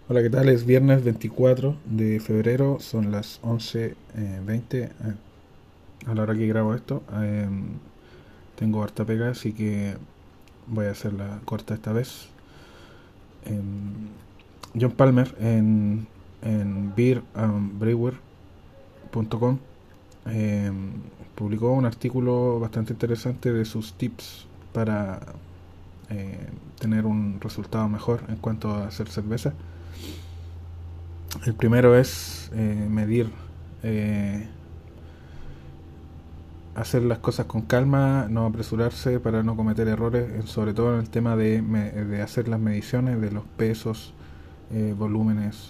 Hola, ¿qué tal? Es viernes 24 de febrero, son las 11:20 a la hora que grabo esto. Tengo harta pega, así que voy a hacerla corta esta vez. Em, John Palmer en beerandbrewer.com publicó un artículo bastante interesante de sus tips para tener un resultado mejor en cuanto a hacer cerveza. El primero es medir, eh, hacer las cosas con calma, no apresurarse para no cometer errores, sobre todo en el tema de hacer las mediciones de los pesos, volúmenes,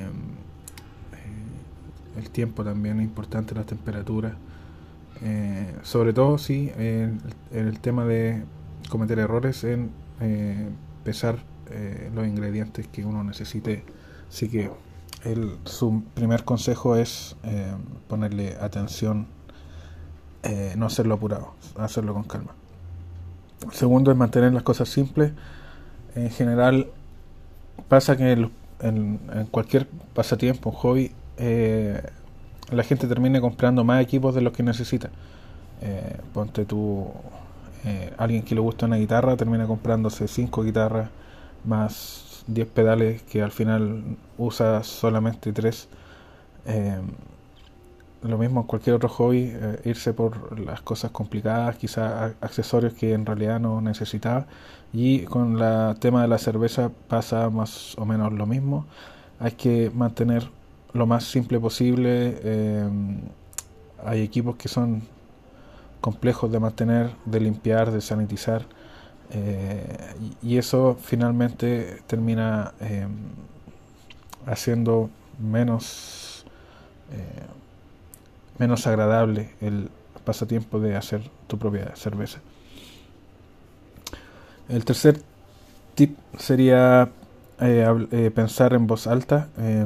el tiempo también es importante, las temperaturas. Sobre todo, sí, en el tema de cometer errores en pesar los ingredientes que uno necesite. Así que su primer consejo es ponerle atención, no hacerlo apurado, hacerlo con calma. El segundo es mantener las cosas simples. En general pasa que en cualquier pasatiempo, un hobby, la gente termina comprando más equipos de los que necesita. Ponte tú, alguien que le gusta una guitarra termina comprándose 5 guitarras más 10 pedales que al final usa solamente 3. Lo mismo en cualquier otro hobby, irse por las cosas complicadas, quizás accesorios que en realidad no necesitaba. Y con el tema de la cerveza pasa más o menos lo mismo. Hay que mantener lo más simple posible. Hay equipos que son complejos de mantener, de limpiar, de sanitizar. Y eso finalmente termina haciendo menos, eh, menos agradable el pasatiempo de hacer tu propia cerveza. El tercer tip sería pensar en voz alta,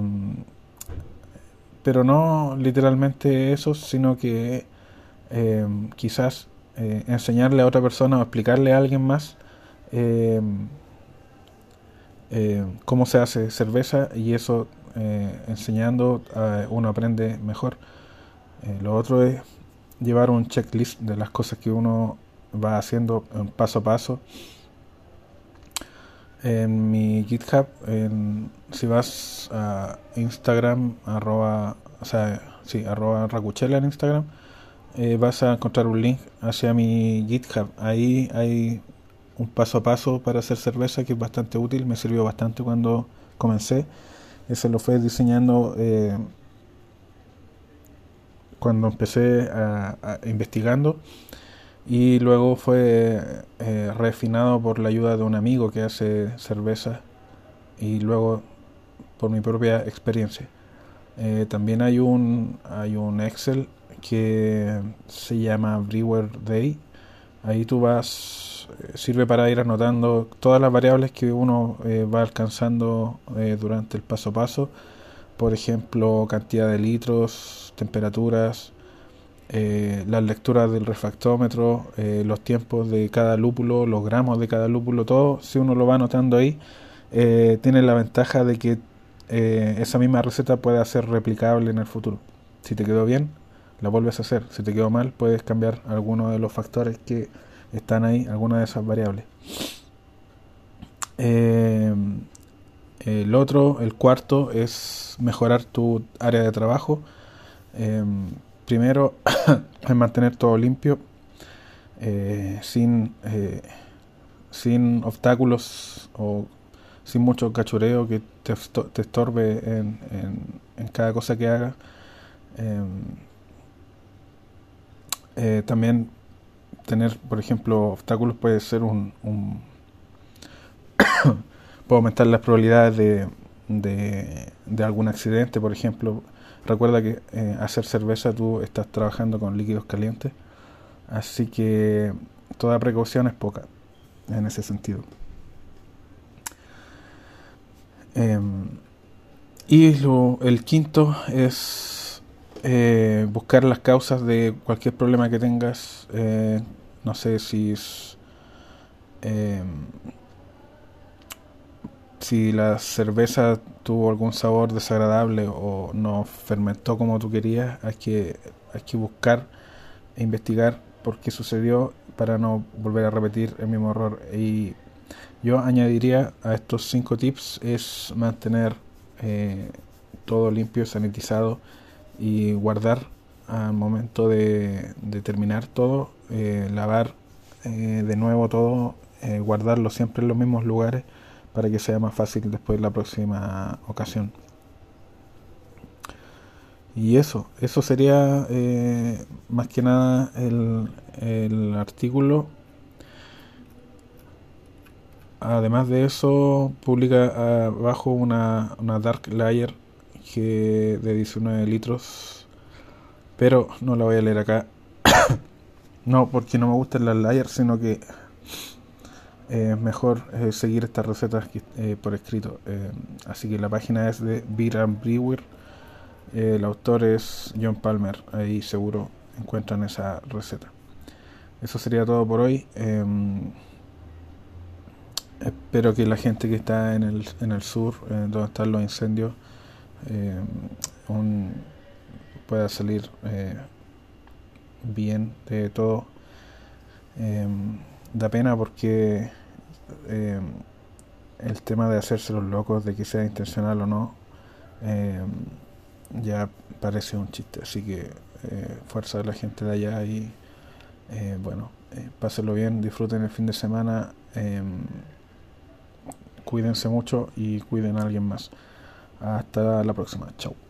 pero no literalmente eso, sino que quizás enseñarle a otra persona o explicarle a alguien más eh, cómo se hace cerveza, y eso enseñando uno aprende mejor. Lo otro es llevar un checklist de las cosas que uno va haciendo paso a paso. En mi GitHub, si vas a Instagram, o sea, sí, arroba Racuchela en Instagram, vas a encontrar un link hacia mi GitHub. Ahí hay un paso a paso para hacer cerveza que es bastante útil, me sirvió bastante cuando comencé. Ese lo fue diseñando cuando empecé investigando, y luego fue refinado por la ayuda de un amigo que hace cerveza, y luego por mi propia experiencia. También hay un Excel que se llama Brewer Day. Ahí tú vas, sirve para ir anotando todas las variables que uno va alcanzando durante el paso a paso. Por ejemplo, cantidad de litros, temperaturas, las lecturas del refractómetro, los tiempos de cada lúpulo, los gramos de cada lúpulo, todo, si uno lo va anotando ahí, tiene la ventaja de que esa misma receta pueda ser replicable en el futuro. Si te quedó bien, la vuelves a hacer. Si te quedó mal, puedes cambiar algunos de los factores que están ahí, algunas de esas variables. Eh, el cuarto, es mejorar tu área de trabajo. Eh, Primero, es mantener todo limpio, sin obstáculos o sin mucho cachureo que te estorbe en cada cosa que hagas. Eh, También tener, por ejemplo, obstáculos puede ser puede aumentar las probabilidades de algún accidente. Por ejemplo, recuerda que hacer cerveza tú estás trabajando con líquidos calientes, así que toda precaución es poca en ese sentido. Eh, el quinto es buscar las causas de cualquier problema que tengas. No sé si es, eh, si la cerveza tuvo algún sabor desagradable o no fermentó como tú querías, hay que buscar e investigar por qué sucedió para no volver a repetir el mismo error. Y yo añadiría a estos 5 tips es mantener eh, todo limpio, sanitizado y guardar al momento de terminar todo, lavar de nuevo todo, guardarlo siempre en los mismos lugares para que sea más fácil después la próxima ocasión. Y eso sería más que nada el artículo. Además de eso, publica abajo una Dark Layer de 19 litros, pero no la voy a leer acá. No porque no me gustan las layers, sino que es mejor seguir estas recetas por escrito. Así que la página es de Beer and Brewer. El autor es John Palmer. Ahí seguro encuentran esa receta. Eso sería todo por hoy. Espero que la gente que está en el sur, donde están los incendios, eh, un- pueda salir bien de todo. Eh, Da pena porque eh, el tema de hacerse los locos, de que sea intencional o no, eh, ya parece un chiste. Así que fuerza a la gente de allá y bueno, pásenlo bien, disfruten el fin de semana, cuídense mucho y cuiden a alguien más. Hasta la próxima, chao.